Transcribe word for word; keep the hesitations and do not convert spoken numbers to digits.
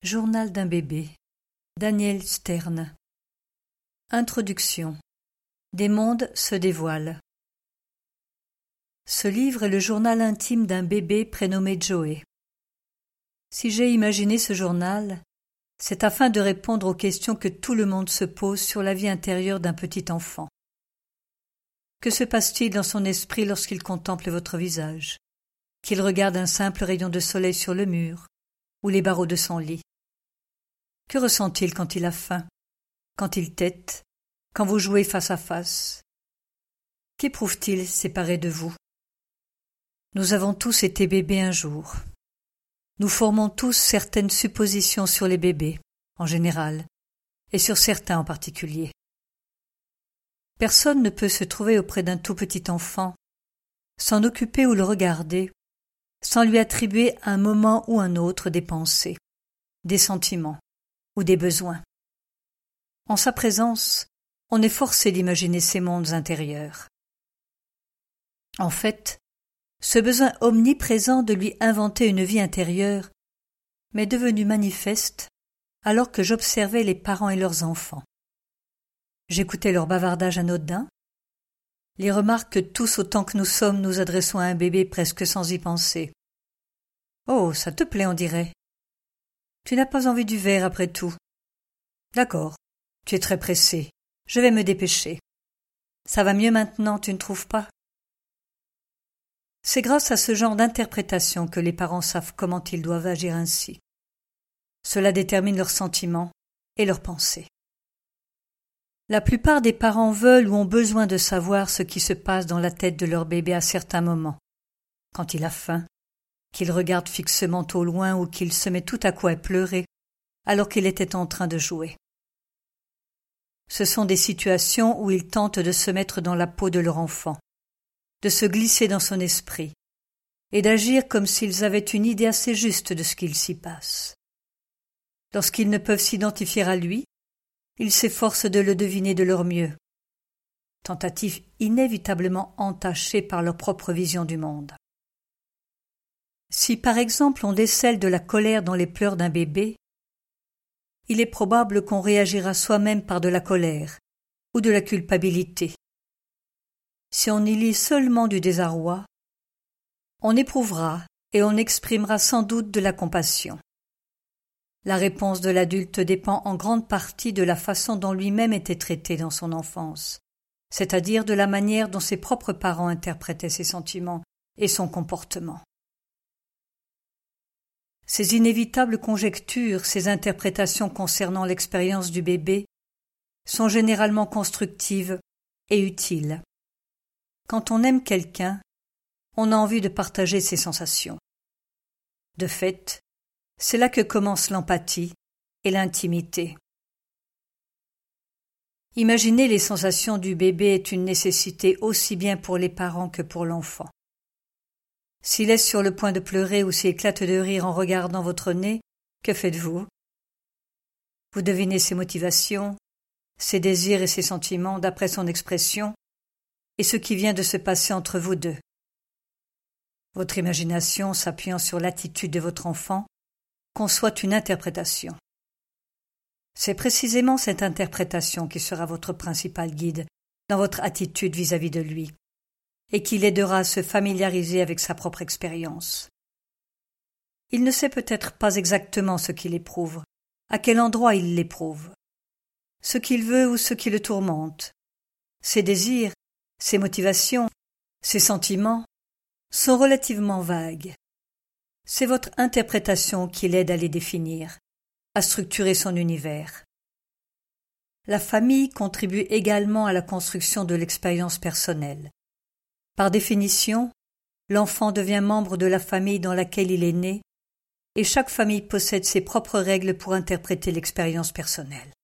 Journal d'un bébé. Daniel Stern. Introduction. Des mondes se dévoilent. Ce livre est le journal intime d'un bébé prénommé Joey. Si j'ai imaginé ce journal, c'est afin de répondre aux questions que tout le monde se pose sur la vie intérieure d'un petit enfant. Que se passe-t-il dans son esprit lorsqu'il contemple votre visage, qu'il regarde un simple rayon de soleil sur le mur ou les barreaux de son lit? Que ressent-il quand il a faim, quand il tète, quand vous jouez face à face? Qu'éprouve-t-il séparé de vous? Nous avons tous été bébés un jour. Nous formons tous certaines suppositions sur les bébés, en général, et sur certains en particulier. Personne ne peut se trouver auprès d'un tout petit enfant, s'en occuper ou le regarder, sans lui attribuer à un moment ou un autre des pensées, des sentiments ou des besoins. En sa présence, on est forcé d'imaginer ces mondes intérieurs. En fait, ce besoin omniprésent de lui inventer une vie intérieure m'est devenu manifeste alors que j'observais les parents et leurs enfants. J'écoutais leur bavardage anodin, les remarques que tous autant que nous sommes nous adressons à un bébé presque sans y penser. « Oh, ça te plaît, on dirait. Tu n'as pas envie du verre après tout. D'accord, tu es très pressé. Je vais me dépêcher. Ça va mieux maintenant, tu ne trouves pas ?» C'est grâce à ce genre d'interprétation que les parents savent comment ils doivent agir ainsi. Cela détermine leurs sentiments et leurs pensées. La plupart des parents veulent ou ont besoin de savoir ce qui se passe dans la tête de leur bébé à certains moments. Quand il a faim, qu'il regarde fixement au loin ou qu'il se met tout à coup à pleurer alors qu'il était en train de jouer. Ce sont des situations où ils tentent de se mettre dans la peau de leur enfant, de se glisser dans son esprit et d'agir comme s'ils avaient une idée assez juste de ce qu'il s'y passe. Lorsqu'ils ne peuvent s'identifier à lui, ils s'efforcent de le deviner de leur mieux, tentative inévitablement entachée par leur propre vision du monde. Si par exemple on décèle de la colère dans les pleurs d'un bébé, il est probable qu'on réagira soi-même par de la colère ou de la culpabilité. Si on y lit seulement du désarroi, on éprouvera et on exprimera sans doute de la compassion. La réponse de l'adulte dépend en grande partie de la façon dont lui-même était traité dans son enfance, c'est-à-dire de la manière dont ses propres parents interprétaient ses sentiments et son comportement. Ces inévitables conjectures, ces interprétations concernant l'expérience du bébé sont généralement constructives et utiles. Quand on aime quelqu'un, on a envie de partager ses sensations. De fait, c'est là que commence l'empathie et l'intimité. Imaginer les sensations du bébé est une nécessité aussi bien pour les parents que pour l'enfant. S'il est sur le point de pleurer ou s'il éclate de rire en regardant votre nez, que faites-vous? Vous devinez ses motivations, ses désirs et ses sentiments d'après son expression et ce qui vient de se passer entre vous deux. Votre imagination, s'appuyant sur l'attitude de votre enfant, conçoit une interprétation. C'est précisément cette interprétation qui sera votre principal guide dans votre attitude vis-à-vis de lui, et qui l'aidera à se familiariser avec sa propre expérience. Il ne sait peut-être pas exactement ce qu'il éprouve, à quel endroit il l'éprouve, ce qu'il veut ou ce qui le tourmente. Ses désirs, ses motivations, ses sentiments sont relativement vagues. C'est votre interprétation qui l'aide à les définir, à structurer son univers. La famille contribue également à la construction de l'expérience personnelle. Par définition, l'enfant devient membre de la famille dans laquelle il est né, et chaque famille possède ses propres règles pour interpréter l'expérience personnelle.